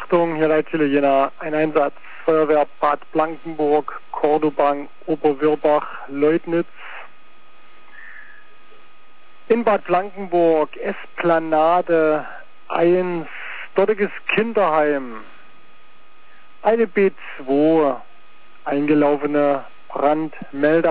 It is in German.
Achtung, hier leitet jener ein Einsatz, Feuerwehr Bad Blankenburg, Cordoban, Oberwürbach, Leutnitz. In Bad Blankenburg, Esplanade 1, dortiges Kinderheim. Eine B2, eingelaufene Brandmelder.